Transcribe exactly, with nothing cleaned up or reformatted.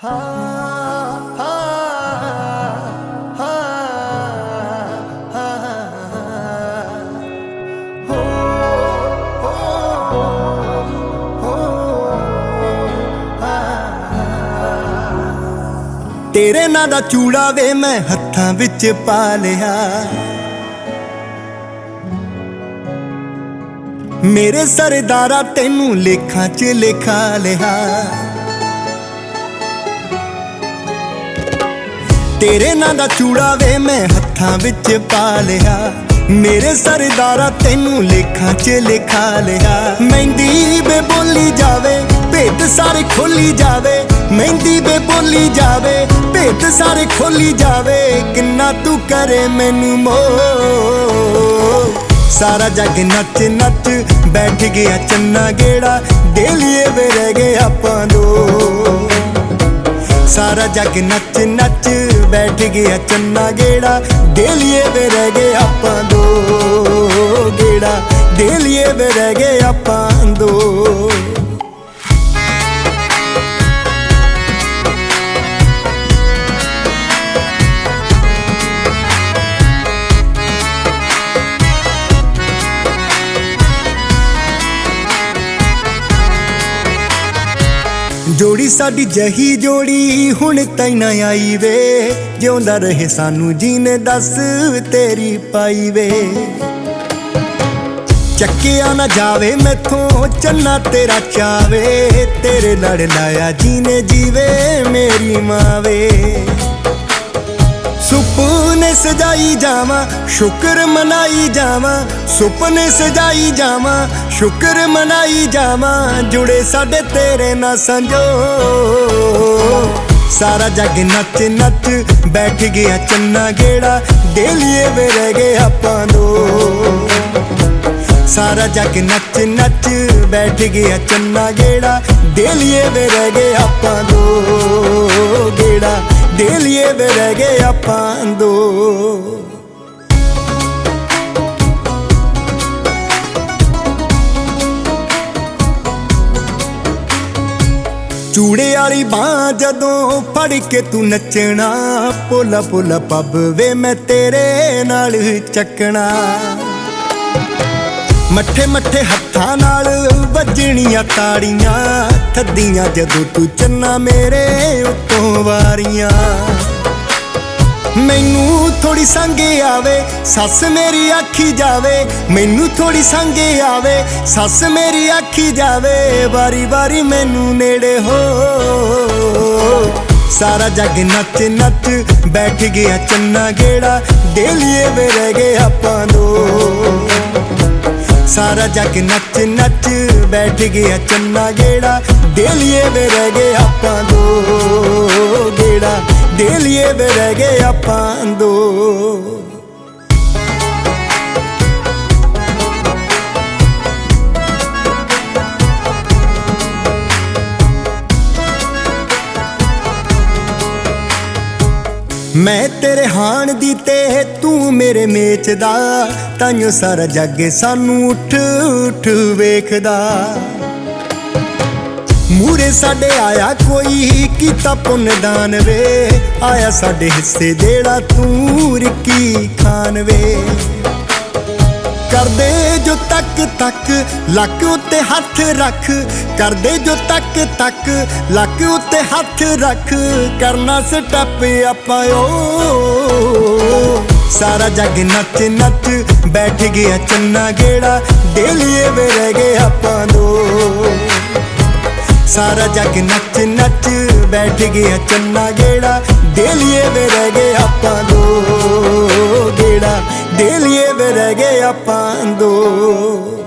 तेरे नां दा चूड़ा वे मैं हत्थां विच पा लिया, मेरे सरदारा तैनू लेखां च लिखा लिया। तेरे नां दा चूड़ा वे मैं हत्थां विच पा लिया, मेरे सरदारा तैनू लेखां च लिखा लिया। मेहंदी बे बोली जावे भेद सारे खोली जावे, मेहंदी बे बोली जावे भेद सारे खोली जावे। किन्ना तू करे मैनू मोह, सारा जग नच नच बैठ गया चन्ना गेड़ा, दे लिए वे रह गए आपां दो। सारा जग नच नच बैठ गया चन्ना गेड़ा, दे लिए वे रह गए आपां दो गेड़ा, दे लिए वे रह गए आपां दो। जोड़ी साडी जही जोड़ी हुण ताईं ना आई वे, जिउंदा रहे सानू जीने दस तेरी पाई वे। चक्किया ना जावे मैथों चन्ना तेरा चावे, तेरे लड़ लाया जीने जीवे मेरी मावे। सुपने सजाई जावा शुक्र मनाई जावा, सुपने सजाई जावा शुक्र मनाई जावा। जुड़े साडे तेरे ना संजो, सारा जग नच नच बैठ गया चन्ना गेड़ा, दे लिए वे रह गए आपां दो। सारा जग नच नच बैठ गया चन्ना गेड़ा, दे लिए वे रह गए आपां दो गेड़ा, दे लिए वे रह गए आपां दो। चूड़े आली बां जदों फड़ के तू नचना, पोला पोला पब वे मैं तेरे नाल चकना। मट्ठे मट्ठे हत्थां नाल वजणियां ताड़ियां, थद्दियां जदों तू चन्ना मेरे उत्तों वारियां। मैनू थोड़ी संगे आवे सस मेरी आखी जावे, मैनू थोड़ी संगे आवे सस मेरी आखी जावे। वारी वारी मैनू नेड़े हो, सारा जग नच नच बैठ गया चन्ना गेड़ा, दे लिए वे रह गए आपां दो। सारा जग नच नच बैठ गया चन्ना गेड़ा, दे लिए वे रह गए आपां दो गेड़ा, दे लिए वे रह गए आपां दो। मैं तेरे हाण दी ते तू मेरे मेच दा, ताइयों सारा जग सानू उठ उठ वेखदा। मूरे साडे आया कोई कीता पुन्न दान वे, आया साडे हिस्से जेड़ा तू रिक्की खान वे। करदे जो तक तक लक उत्ते हथ रख, करदे जो तक तक लक उत्ते हथ रख। करना स्टैप आपां ओ, सारा जग नच नच बैठ गया चन्ना गेड़ा, दे लिए वे रह गए आपां दो। सारा जग नच नच बैठ गया चन्ना गेड़ा, दे लिए वे रह गए आपां दो गेड़ा, दे लिए वे रह गए आपां दो।